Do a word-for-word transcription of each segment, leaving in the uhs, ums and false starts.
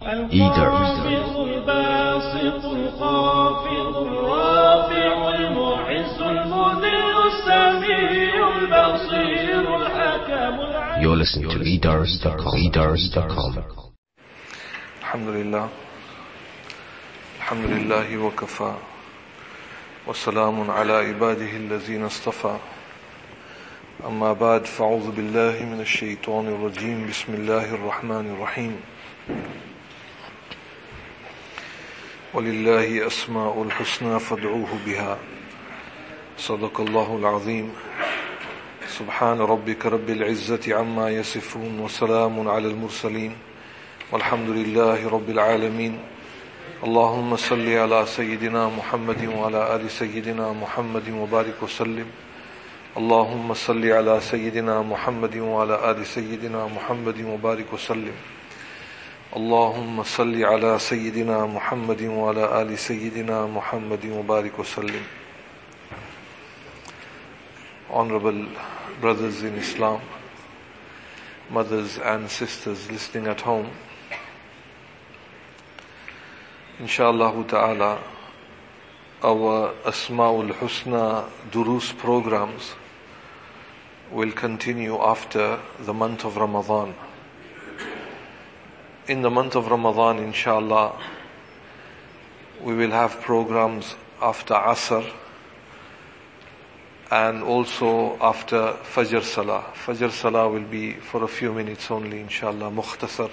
Eater. You're listening to eaters dot com. eaters dot com. Alhamdulillah. Alhamdulillahi wa kafa. Wa salamun ala ibadihi allazina istafa. Amma ba'd, fa'udhu billahi minash shaitanir rajim. Bismillahir rahmanir rahim. وَلِلَّهِ أَسْمَاءُ الْحُسْنَى فَادْعُوهُ بِهَا صدق الله العظيم سبحان ربك رب العزة عما يصفون وسلام على المرسلين والحمد لله رب العالمين اللهم صل على سيدنا محمد وعلى آل سيدنا محمد وبارك وسلم اللهم صل على سيدنا محمد وعلى آل سيدنا محمد وبارك وسلم اللهم صل على سيدنا محمد وعلى آل سيدنا محمد وبارك وسلم. Honorable brothers in Islam, mothers and sisters listening at home, Inshallah ta'ala, our Asma'ul Husna Durus programs will continue after the month of Ramadan. In the month of Ramadan, inshallah, we will have programs after Asr and also after Fajr Salah. Fajr Salah will be for a few minutes only, inshallah, mukhtasar.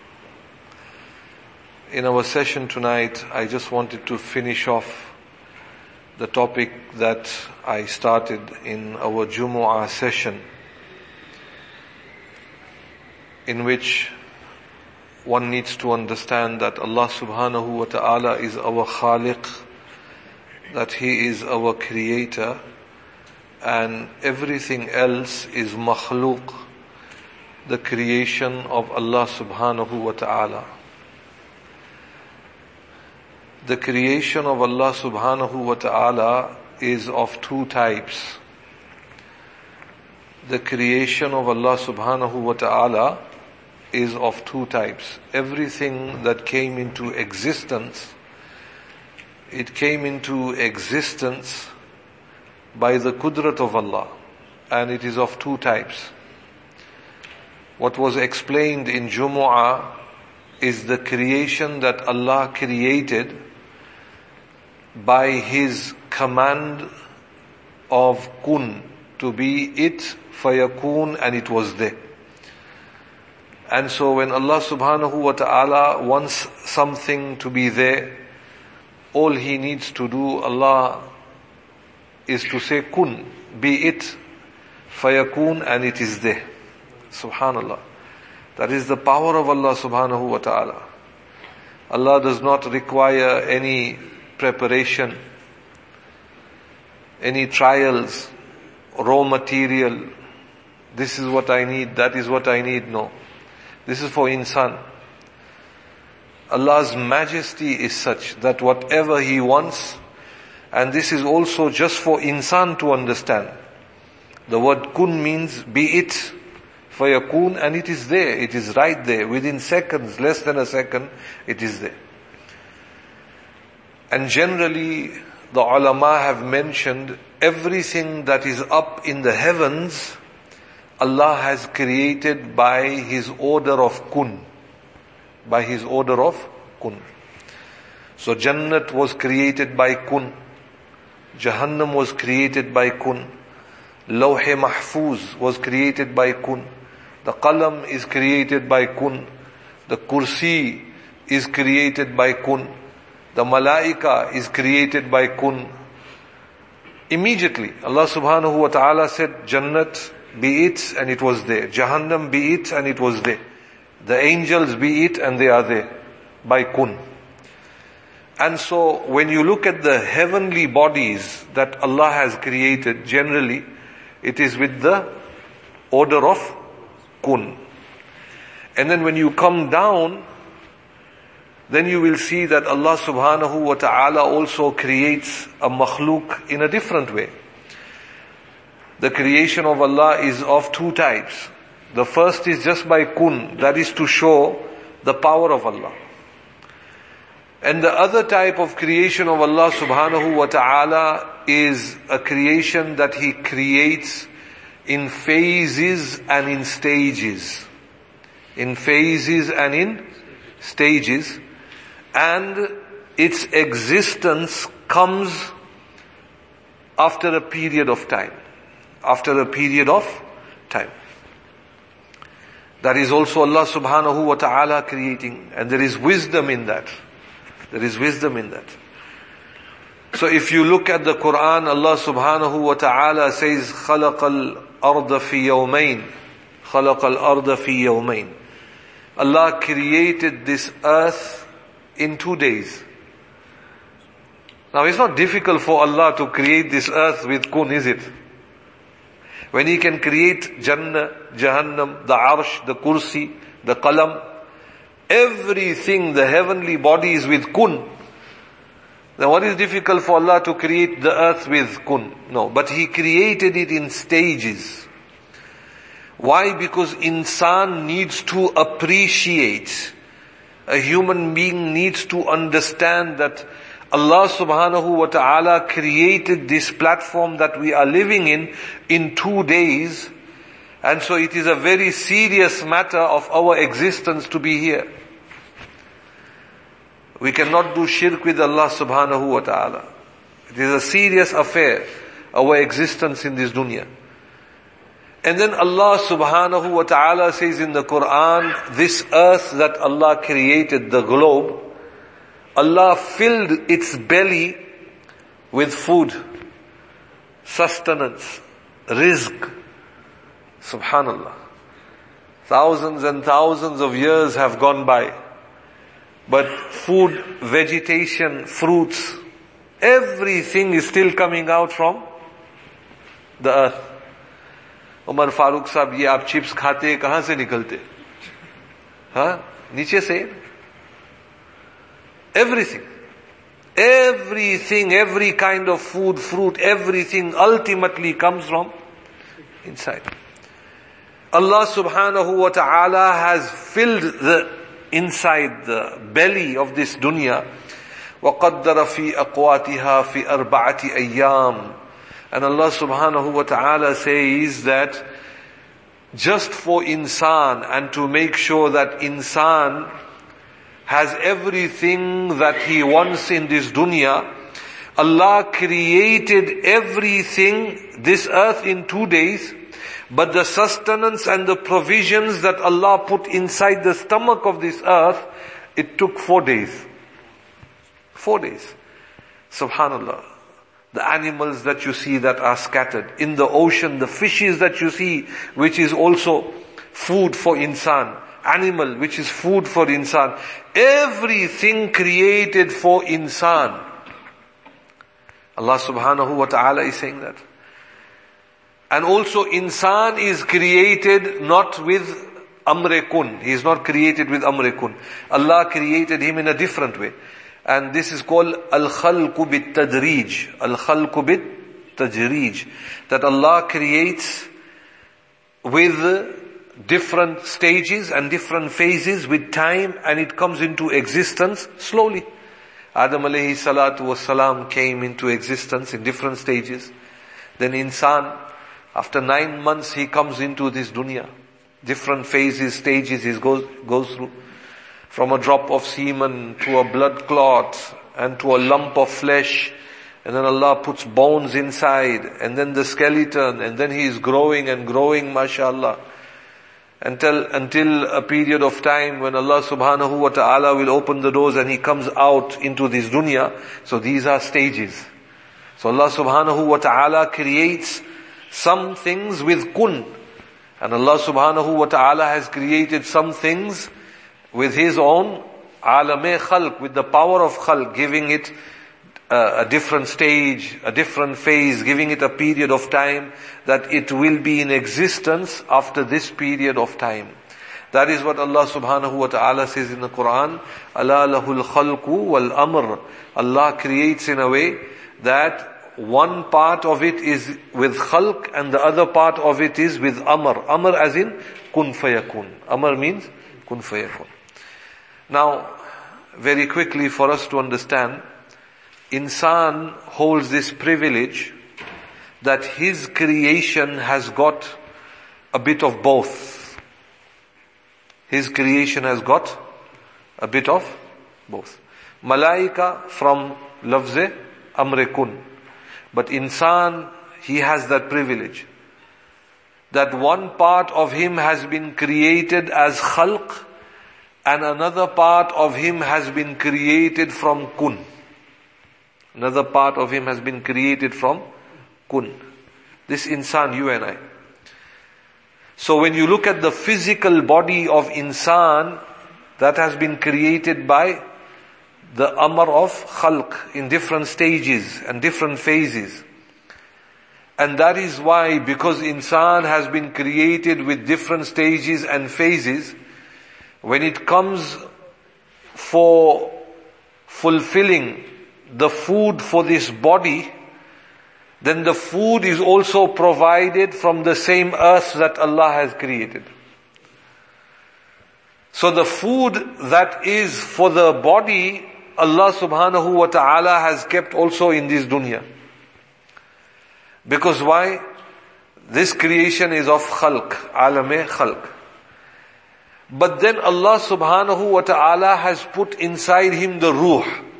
In our session tonight, I just wanted to finish off the topic that I started in our Jumu'ah session, in which one needs to understand that Allah subhanahu wa ta'ala is our Khaliq, that He is our Creator, and everything else is makhluk, the creation of Allah subhanahu wa ta'ala. The creation of Allah subhanahu wa ta'ala is of two types. The creation of Allah subhanahu wa ta'ala is of two types. Everything that came into existence, it came into existence by the qudrat of Allah, and it is of two types. What was explained in Jumu'ah is the creation that Allah created by His command of kun, to be it, fayakun, and it was there. And so when Allah subhanahu wa ta'ala wants something to be there, all He needs to do, Allah, is to say kun, be it, fayakun, and it is there. Subhanallah. That is the power of Allah subhanahu wa ta'ala. Allah does not require any preparation, any trials, raw material. This is what I need, that is what I need. No. This is for insan. Allah's majesty is such that whatever He wants, and this is also just for insan to understand. The word kun means be it, fayakun, and it is there. It is right there. Within seconds, less than a second, it is there. And generally, the ulama have mentioned everything that is up in the heavens, Allah has created by His order of kun. By His order of kun. So Jannat was created by kun. Jahannam was created by kun. Lawh-e Mahfuz was created by kun. The Qalam is created by kun. The Kursi is created by kun. The Malaika is created by kun. Immediately, Allah subhanahu wa ta'ala said, Jannat, be it, and it was there. Jahannam, be it, and it was there. The angels, be it, and they are there. By kun. And so, when you look at the heavenly bodies that Allah has created, generally, it is with the order of kun. And then when you come down, then you will see that Allah subhanahu wa ta'ala also creates a makhluk in a different way. The creation of Allah is of two types. The first is just by kun, that is to show the power of Allah. And the other type of creation of Allah subhanahu wa ta'ala is a creation that He creates in phases and in stages. In phases and in stages. And its existence comes after a period of time. After a period of time. That is also Allah subhanahu wa ta'ala creating. And there is wisdom in that. There is wisdom in that. So if you look at the Quran, Allah subhanahu wa ta'ala says, خَلَقَ الْأَرْضَ فِي يَوْمَيْنِ خَلَقَ الْأَرْضَ فِي يَوْمَيْنِ. Allah created this earth in two days. Now it's not difficult for Allah to create this earth with kun, is it? When He can create Jannah, Jahannam, the Arsh, the Kursi, the Qalam, everything, the heavenly bodies with kun. Then what is difficult for Allah to create the earth with kun? No, but He created it in stages. Why? Because insan needs to appreciate. A human being needs to understand that Allah subhanahu wa ta'ala created this platform that we are living in, in two days. And so it is a very serious matter of our existence to be here. We cannot do shirk with Allah subhanahu wa ta'ala. It is a serious affair, our existence in this dunya. And then Allah subhanahu wa ta'ala says in the Quran, this earth that Allah created, the globe, Allah filled its belly with food, sustenance, rizq. Subhanallah. Thousands and thousands of years have gone by. But food, vegetation, fruits, everything is still coming out from the earth. Umar Farooq साहब, ये आप chips खाते कहां से निकलते? हाँ, नीचे से. Everything. Everything, every kind of food, fruit, everything ultimately comes from inside. Allah subhanahu wa ta'ala has filled the inside the belly of this dunya. وَقَدَّرَ فِي أَقْوَاتِهَا فِي أَرْبَعَةِ أَيَّامٍ. And Allah subhanahu wa ta'ala says that just for insan and to make sure that insan has everything that he wants in this dunya, Allah created everything, this earth in two days, but the sustenance and the provisions that Allah put inside the stomach of this earth, it took four days. Four days. Subhanallah. The animals that you see that are scattered. In the ocean, the fishes that you see, which is also food for insan. Animal, which is food for insan. Everything created for insan. Allah subhanahu wa ta'ala is saying that. And also insan is created not with amre kun. He is not created with amre kun. Allah created him in a different way. And this is called al-khalqu bit-tadrij. Al-khalqu bit-tajrij. That Allah creates with different stages and different phases with time, and it comes into existence slowly. Adam alayhi salatu wassalam came into existence in different stages. Then insan, after nine months he comes into this dunya. Different phases, stages he goes, goes through. From a drop of semen to a blood clot and to a lump of flesh. And then Allah puts bones inside, and then the skeleton, and then he is growing and growing, mashallah. Until, until a period of time when Allah subhanahu wa ta'ala will open the doors and he comes out into this dunya. So these are stages. So Allah subhanahu wa ta'ala creates some things with kun. And Allah subhanahu wa ta'ala has created some things with His own alame khalq, with the power of khalq, giving it a, a different stage, a different phase, giving it a period of time that it will be in existence after this period of time. That is what Allah subhanahu wa ta'ala says in the Quran. Ala lahul khalqu wal amr. Allah creates in a way that one part of it is with khalq and the other part of it is with amr. Amr as in kun fayakun. Amr means kun fayakun. Now, very quickly for us to understand, insan holds this privilege that his creation has got a bit of both. His creation has got a bit of both. Malaika from lafze amre kun. But insan, he has that privilege. That one part of him has been created as khalq, and another part of him has been created from kun. Another part of him has been created from kun. This insan, you and I. So when you look at the physical body of insan, that has been created by the amr of khalq in different stages and different phases. And that is why, because insan has been created with different stages and phases, when it comes for fulfilling the food for this body, then the food is also provided from the same earth that Allah has created. So the food that is for the body, Allah subhanahu wa ta'ala has kept also in this dunya. Because why? This creation is of khalq, alame khalq. But then Allah subhanahu wa ta'ala has put inside him the ruh.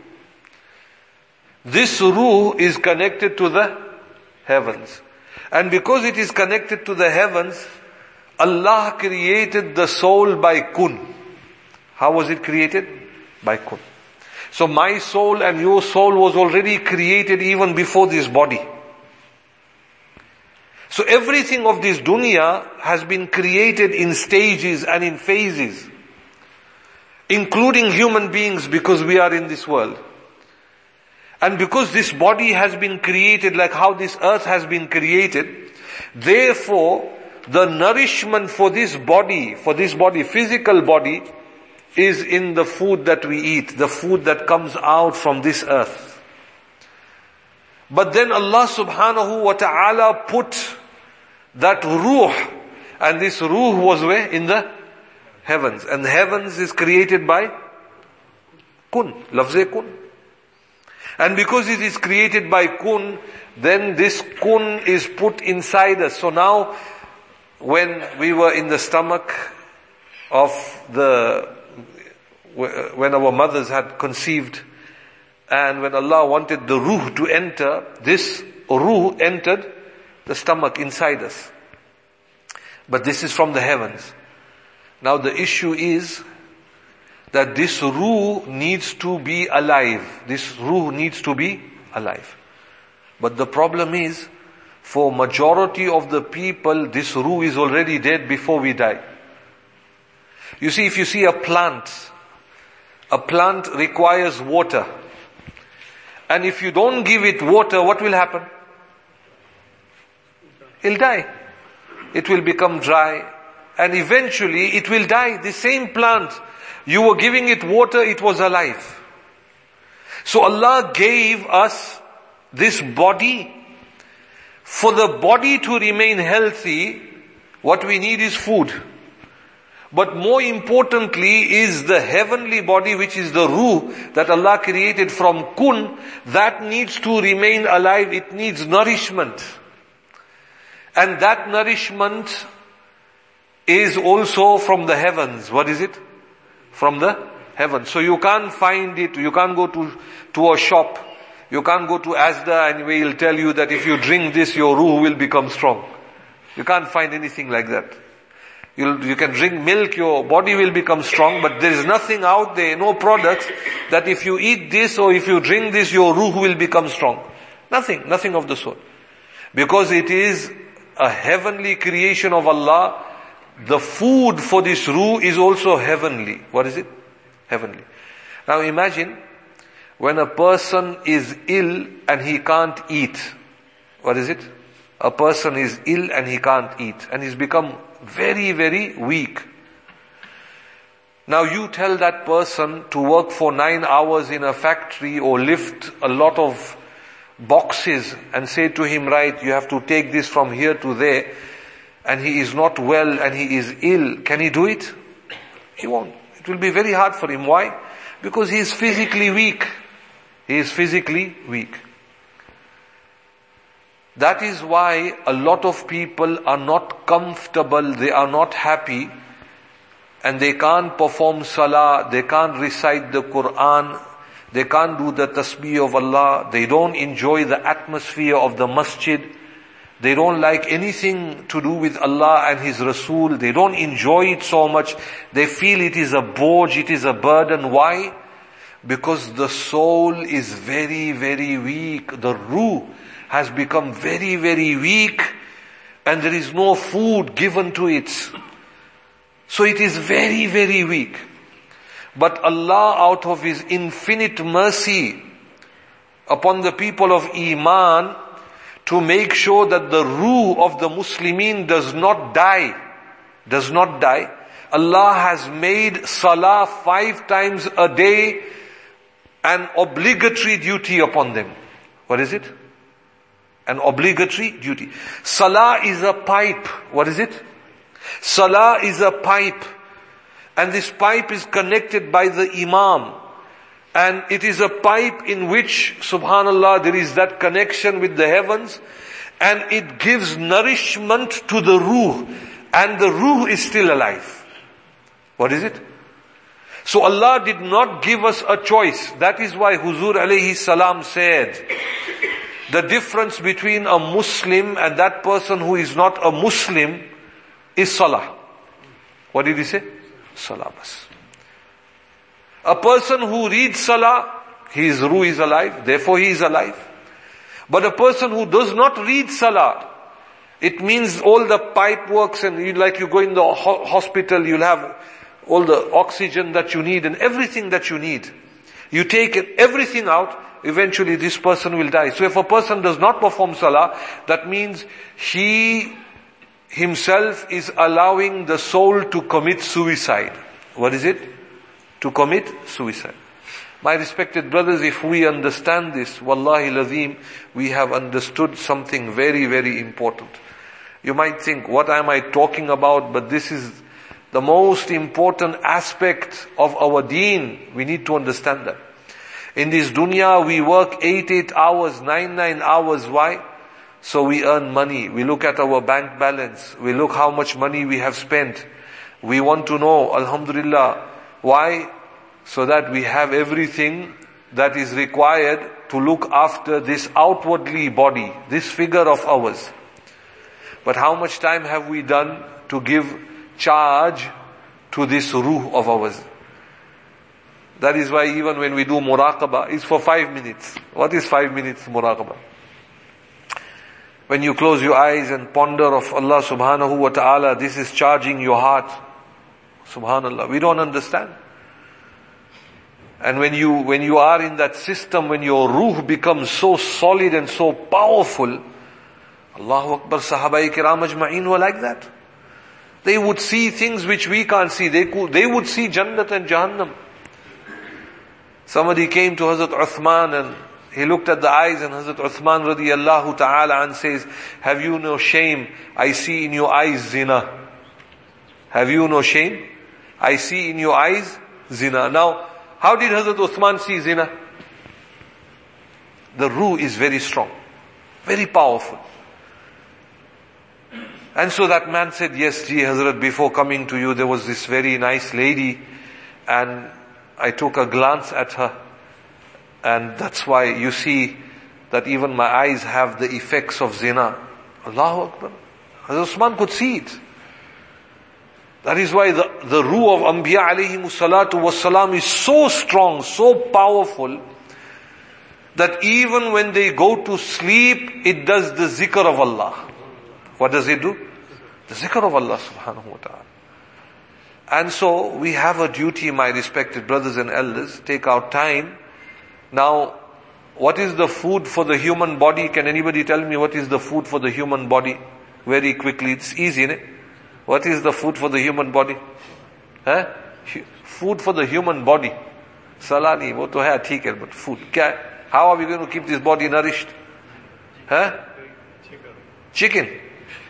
This ruh is connected to the heavens. And because it is connected to the heavens, Allah created the soul by kun. How was it created? By kun. So my soul and your soul was already created even before this body. So everything of this dunya has been created in stages and in phases, including human beings, because we are in this world. And because this body has been created like how this earth has been created, therefore the nourishment for this body, for this body, physical body, is in the food that we eat, the food that comes out from this earth. But then Allah subhanahu wa ta'ala put that ruh, and this ruh was where? In the heavens. And the heavens is created by kun, lafze kun. And because it is created by kun, then this kun is put inside us. So now, when we were in the stomach of the, when our mothers had conceived, and when Allah wanted the ruh to enter, this ruh entered the stomach inside us. But this is from the heavens. Now the issue is that this ruh needs to be alive. This ruh needs to be alive. But the problem is, for majority of the people, this ruh is already dead before we die. You see, if you see a plant, a plant requires water. And if you don't give it water, what will happen? It'll die. It will become dry. And eventually it will die. The same plant, you were giving it water, it was alive. So Allah gave us this body. For the body to remain healthy, what we need is food. But more importantly is the heavenly body, which is the ruh that Allah created from kun, that needs to remain alive. It needs nourishment. And that nourishment is also from the heavens. What is it? From the heavens. So you can't find it, you can't go to, to a shop, you can't go to Asda and we'll tell you that if you drink this, your ruh will become strong. You can't find anything like that. You'll, you can drink milk, your body will become strong, but there is nothing out there, no products, that if you eat this or if you drink this, your ruh will become strong. Nothing, nothing of the sort. Because it is a heavenly creation of Allah, the food for this ruh is also heavenly. What is it? Heavenly. Now imagine, when a person is ill and he can't eat. What is it? A person is ill and he can't eat, and he's become very, very weak. Now you tell that person to work for nine hours in a factory or lift a lot of boxes and say to him, right, you have to take this from here to there, and he is not well and he is ill. Can he do it? He won't. It will be very hard for him. Why? Because he is physically weak. He is physically weak. That is why a lot of people are not comfortable, they are not happy, and they can't perform salah, they can't recite the Quran, they can't do the tasbih of Allah, they don't enjoy the atmosphere of the masjid, they don't like anything to do with Allah and His Rasul, they don't enjoy it so much, they feel it is a boj, it is a burden. Why? Because the soul is very, very weak, the ruh has become very, very weak, and there is no food given to it. So it is very, very weak. But Allah, out of His infinite mercy upon the people of Iman, to make sure that the ruh of the Muslimin does not die, does not die, Allah has made salah five times a day an obligatory duty upon them. What is it? An obligatory duty. Salah is a pipe. What is it? Salah is a pipe. And this pipe is connected by the Imam. And it is a pipe in which, subhanallah, there is that connection with the heavens. And it gives nourishment to the ruh. And the ruh is still alive. What is it? So Allah did not give us a choice. That is why Huzur alayhi salam said, the difference between a Muslim and that person who is not a Muslim is salah. What did he say? Salah bas. A person who reads salah, his ruh is alive, therefore he is alive. But a person who does not read salah, it means all the pipe works, and you, like you go in the ho- hospital, you'll have all the oxygen that you need and everything that you need. You take everything out, eventually this person will die. So if a person does not perform salah, that means he himself is allowing the soul to commit suicide. What is it? To commit suicide. My respected brothers, if we understand this, wallahi lazim, we have understood something very, very important. You might think, what am I talking about? But this is the most important aspect of our deen. We need to understand that. In this dunya, we work eight, eight hours, nine, nine hours. Why? So we earn money. We look at our bank balance. We look how much money we have spent. We want to know, alhamdulillah. Why? So that we have everything that is required to look after this outwardly body, this figure of ours. But how much time have we done to give charge to this ruh of ours? That is why even when we do muraqabah, it's for five minutes. What is five minutes muraqabah? When you close your eyes and ponder of Allah subhanahu wa ta'ala, this is charging your heart. Subhanallah. We don't understand. And when you, when you are in that system, when your ruh becomes so solid and so powerful, Allahu Akbar, Sahabai Kiram Ajma'in were like that. They would see things which we can't see. They could, they would see Jannat and Jahannam. Somebody came to Hazrat Uthman and he looked at the eyes, and Hazrat Uthman radiyallahu ta'ala and says, have you no shame? I see in your eyes zina. Have you no shame? I see in your eyes zina. Now, how did Hazrat Uthman see zina? The ruh is very strong, very powerful. And so that man said, yes, ji Hazrat, before coming to you, there was this very nice lady, and I took a glance at her. And that's why you see that even my eyes have the effects of zina. Allahu Akbar. Hazrat Uthman could see it. That is why the, the ruh of Anbiya alayhimu salatu wassalam is so strong, so powerful, that even when they go to sleep, it does the zikr of Allah. What does it do? The zikr of Allah subhanahu wa ta'ala. And so we have a duty, my respected brothers and elders, take our time. Now, what is the food for the human body? Can anybody tell me what is the food for the human body? Very quickly, it's easy, isn't it? What is the food for the human body? Huh? Food for the human body. Salani, wo to hai, theek hai, but food. Kya? How are we going to keep this body nourished? Huh? Chicken.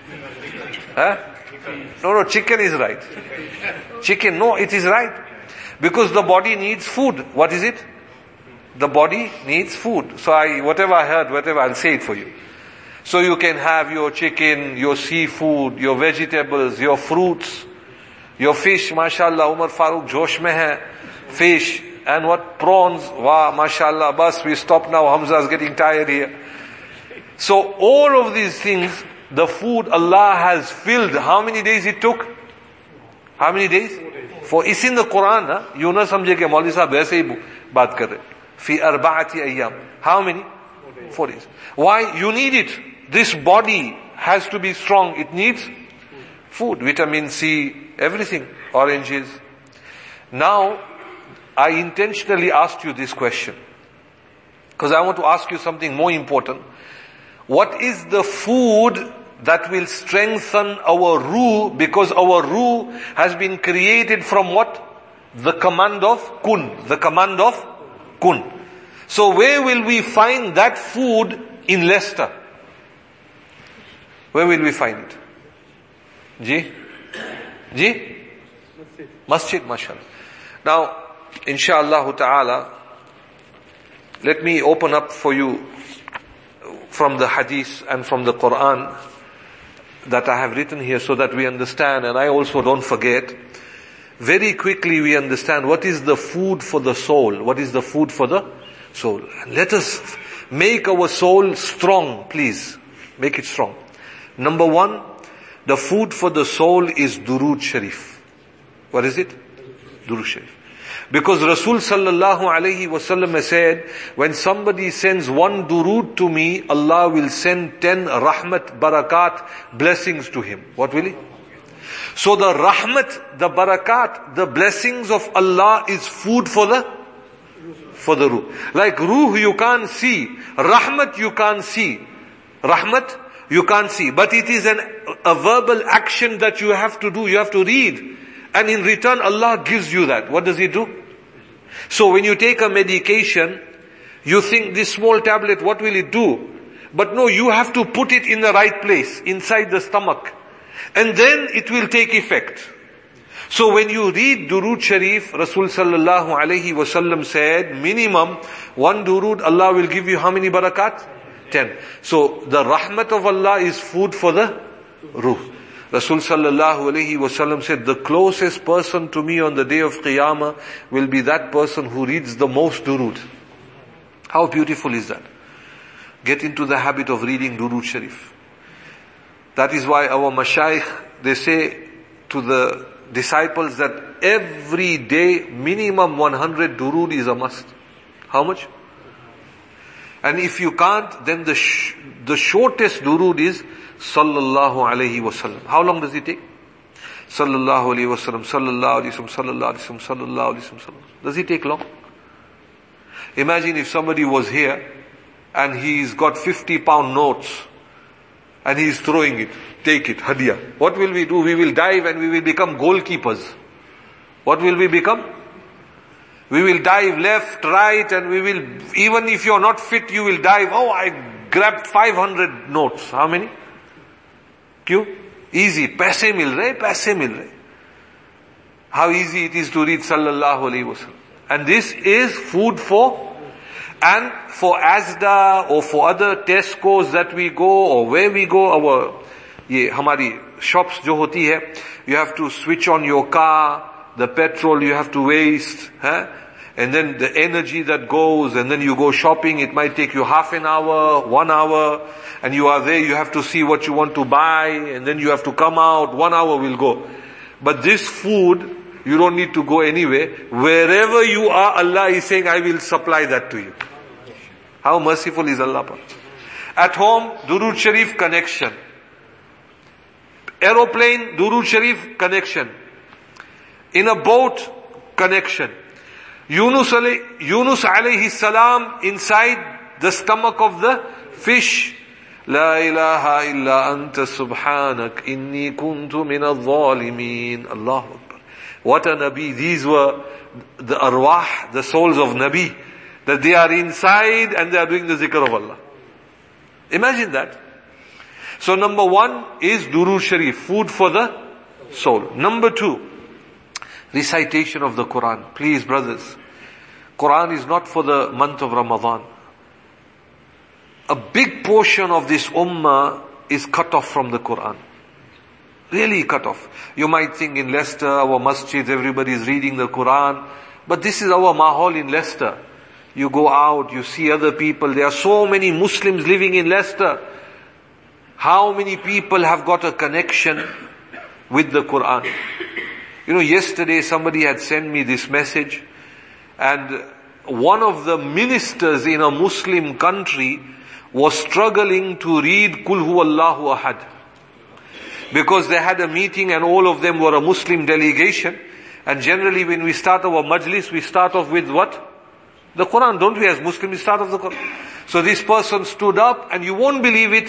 Huh? No, no, chicken is right. Chicken, no, it is right. Because the body needs food. What is it? The body needs food. So I, whatever I heard, whatever, I'll say it for you. So you can have your chicken, your seafood, your vegetables, your fruits, your fish, mashallah, Umar Farooq Josh mein hai, fish, and what? Prawns, wow, mashallah, bas, we stop now, Hamza is getting tired here. So all of these things, the food Allah has filled. How many days it took? How many days? For it's in the Quran, huh? You na samjhe ke Maulvi sahab aise hi baat kar rahe. Fi arba'ati ayyam. How many? Four days. Why? You need it. This body has to be strong. It needs food, vitamin C, everything, oranges. Now, I intentionally asked you this question because I want to ask you something more important. What is the food that will strengthen our ruh, because our ruh has been created from what? The command of kun. The command of kun. So where will we find that food in Leicester? Where will we find it? Ji? Ji? Masjid. Masjid, mashallah. Now, inshallah ta'ala, let me open up for you from the hadith and from the Quran that I have written here so that we understand, and I also don't forget. Very quickly we understand what is the food for the soul. What is the food for the soul? And let us make our soul strong, please. Make it strong. Number one, the food for the soul is Durood Sharif. What is it? Durood Sharif. Because Rasul sallallahu alayhi wasallam has said, when somebody sends one durood to me, Allah will send ten rahmat, barakat, blessings to him. What will he? So the rahmat, the barakat, the blessings of Allah is food for the, for the ruh. Like ruh you can't see, rahmat you can't see. Rahmat you can't see, but it is an, a verbal action that you have to do, you have to read. And in return, Allah gives you that. What does He do? So when you take a medication, you think this small tablet, what will it do? But no, you have to put it in the right place, inside the stomach. And then it will take effect. So when you read Durood Sharif, Rasul sallallahu alayhi wasallam said, minimum one durood, Allah will give you how many barakat? Ten. So the rahmat of Allah is food for the ruh. Rasul sallallahu alayhi wasallam said, the closest person to me on the day of Qiyamah will be that person who reads the most durood. How beautiful is that? Get into the habit of reading Durood Sharif. That is why our mashayikh, they say to the disciples that every day minimum one hundred durood is a must. How much? And if you can't, then the sh- the shortest durood is Sallallahu alayhi wasallam. How long does it take? Sallallahu alayhi wasallam, sallallahu alayhi wasallam, sallallahu alayhi wasallam, sallallahu alayhi wasallam. Does it take long? Imagine if somebody was here and he's got fifty pound notes and he's throwing it. Take it, hadiah. What will we do? We will dive and we will become goalkeepers. What will we become? We will dive left, right, and we will, even if you're not fit, you will dive. Oh, I grabbed five hundred notes. How many? Q? Easy. Paise mil rahe, paise mil rahe. How easy it is to read sallallahu alayhi wasallam. And this is food for, and for Asda or for other Tesco's that we go or where we go, our, ye, hamari shops jo hoti hai, you have to switch on your car, the petrol you have to waste, huh? And then the energy that goes, and then you go shopping, it might take you half an hour, one hour, and you are there, you have to see what you want to buy, and then you have to come out, one hour will go. But this food, you don't need to go anywhere. Wherever you are, Allah is saying, I will supply that to you. How merciful is Allah? At home, Durood Sharif connection. Aeroplane, Durood Sharif connection. In a boat, connection. Yunus, alay, Yunus alayhi salam inside the stomach of the fish. La ilaha illa anta subhanak inni kuntu min al-zalimin. Allahu Akbar. What a Nabi. These were the arwah, the souls of Nabi. That they are inside and they are doing the zikr of Allah. Imagine that. So number one is Durood Sharif, food for the soul. Number two, Recitation of the Quran. Please brothers, Quran is not for the month of Ramadan. A big portion of this ummah is cut off from the Quran. Really cut off. You might think in Leicester, our masjids, everybody is reading the Quran. But this is our mahal in Leicester. You go out, you see other people. There are so many Muslims living in Leicester. How many people have got a connection with the Quran? You know, yesterday somebody had sent me this message, and one of the ministers in a Muslim country was struggling to read Qul Huwallahu Ahad. Because they had a meeting and all of them were a Muslim delegation. And generally when we start our majlis, we start off with what? The Quran, don't we? As Muslims, we start off the Quran. So this person stood up, and you won't believe it,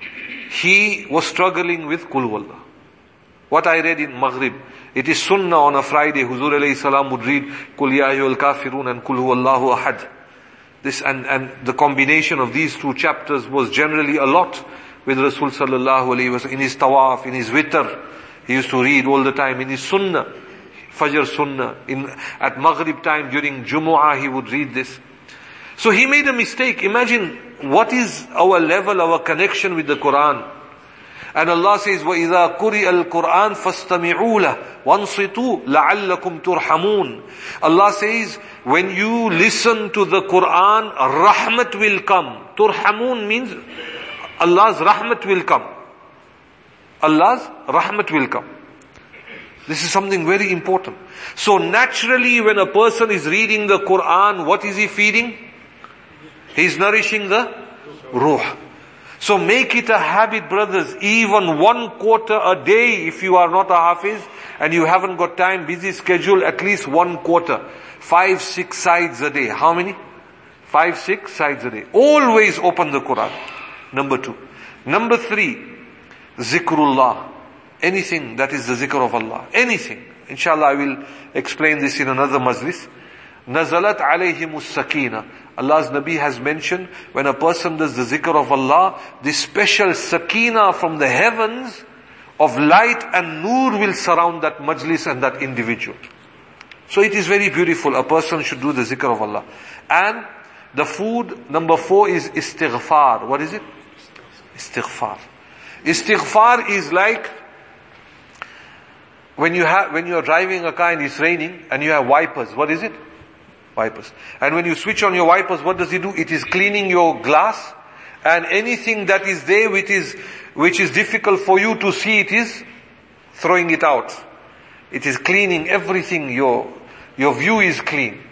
he was struggling with Qul Huwallah. What I read in Maghrib, it is Sunnah on a Friday, Huzur alayhi salam would read Qul Ya Ayyuhal Kafirun and Qul Huwallahu Ahad. This and, and the combination of these two chapters was generally a lot with Rasul sallallahu alayhi wa sallam. In his tawaf, in his witr, he used to read all the time. In his Sunnah, Fajr Sunnah, in, at Maghrib time during Jumu'ah he would read this. So he made a mistake. Imagine what is our level, our connection with the Quran. And Allah says, وَإِذَا قُرِئَ الْقُرْآنِ فَاسْتَمِعُوا لَهُ وَانصِتُوا لَعَلَّكُمْ تُرْحَمُونَ. Allah says, when you listen to the Quran, rahmat will come. Turhamun means Allah's rahmat will come. Allah's rahmat will come. This is something very important. So naturally when a person is reading the Quran, what is he feeding? He is nourishing the ruh. So make it a habit, brothers, even one quarter a day, if you are not a hafiz and you haven't got time, busy schedule, at least one quarter. Five, six sides a day. How many? Five, six sides a day. Always open the Quran. Number two. Number three, zikrullah. Anything that is the zikr of Allah. Anything. Inshallah I will explain this in another majlis. Nazalat alayhimus sakina. Allah's Nabi has mentioned, when a person does the zikr of Allah, this special sakina from the heavens of light and nur will surround that majlis and that individual. So it is very beautiful. A person should do the zikr of Allah. And the food, number four, is istighfar. What is it? Istighfar. Istighfar is like when you have, when you are driving a car and it's raining and you have wipers. What is it? Wipers. And when you switch on your wipers, what does it do? It is cleaning your glass, and anything that is there which is, which is difficult for you to see, it is throwing it out. It is cleaning everything. Your, your view is clean.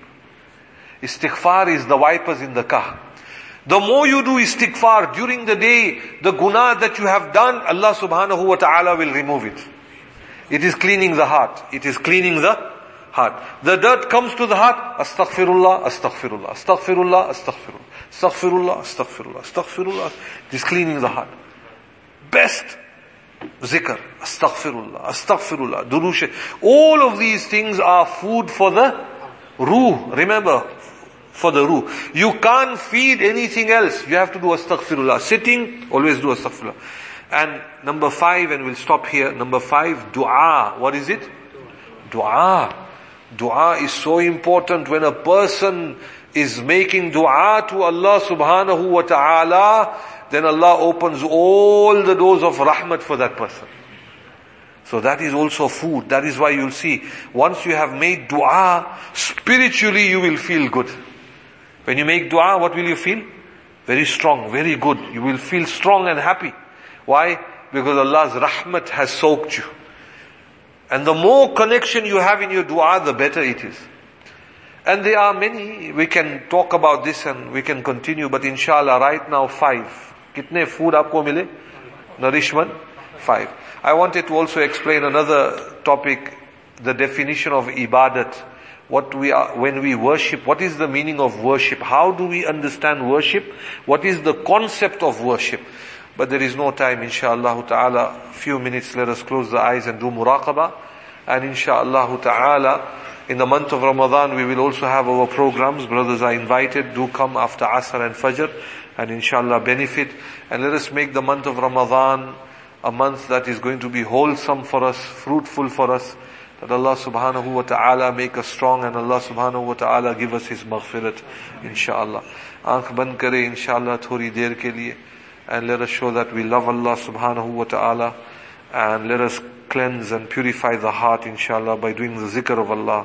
Istighfar is the wipers in the car. The more you do istighfar during the day, the guna that you have done, Allah subhanahu wa ta'ala will remove it. It is cleaning the heart. It is cleaning the heart. The dirt comes to the heart. Astaghfirullah, astaghfirullah, astaghfirullah, astaghfirullah, astaghfirullah, astaghfirullah, astaghfirullah. It is cleaning the heart. Best zikr. Astaghfirullah, astaghfirullah, durush. All of these things are food for the ruh. Remember, for the ruh. You can't feed anything else. You have to do astaghfirullah. Sitting, always do astaghfirullah. And number five, and we'll stop here. Number five, dua. What is it? Dua. Dua is so important. When a person is making dua to Allah subhanahu wa ta'ala, then Allah opens all the doors of rahmat for that person. So that is also food. That is why you'll see, once you have made dua, spiritually you will feel good. When you make dua, what will you feel? Very strong, very good. You will feel strong and happy. Why? Because Allah's rahmat has soaked you. And the more connection you have in your dua, the better it is. And there are many, we can talk about this and we can continue, but inshallah right now five. Kitne food aapko mile? Nourishment? Five. I wanted to also explain another topic, the definition of ibadat. What we are, when we worship, what is the meaning of worship? How do we understand worship? What is the concept of worship? But there is no time, inshaAllah ta'ala. Few minutes, let us close the eyes and do muraqabah. And inshaAllah ta'ala, in the month of Ramadan, we will also have our programs. Brothers are invited. Do come after Asr and Fajr. And inshaAllah benefit. And let us make the month of Ramadan a month that is going to be wholesome for us, fruitful for us. That Allah subhanahu wa ta'ala make us strong and Allah subhanahu wa ta'ala give us His maghfirat, inshaAllah. Aankh band kare inshaAllah thori der ke liye. And let us show that we love Allah subhanahu wa ta'ala. And let us cleanse and purify the heart inshaAllah by doing the zikr of Allah.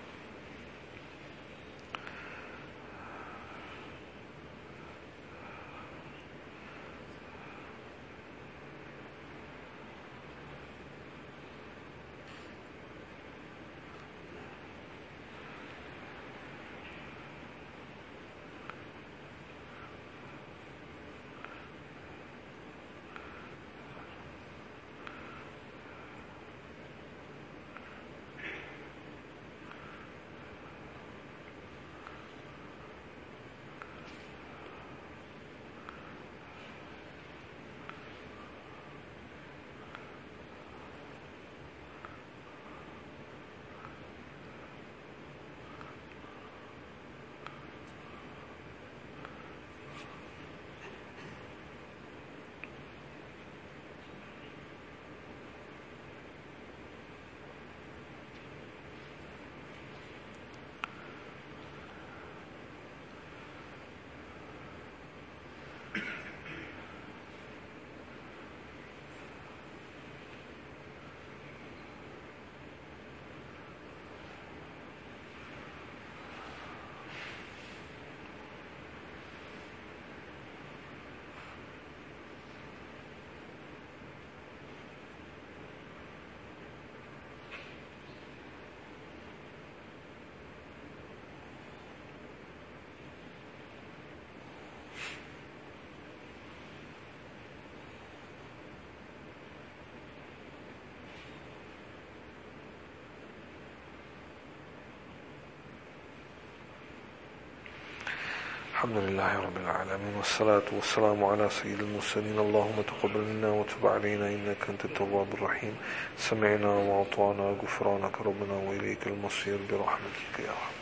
الحمد لله رب العالمين والصلاة والسلام على سيد المرسلين. اللهم تقبل منا وتب علينا إنك أنت التواب الرحيم. سمعنا وأطعنا غفرانك ربنا وإليك المصير برحمتك يا رب.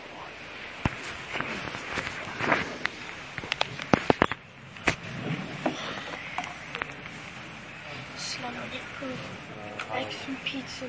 Assalamu alaikum. Like some pizza.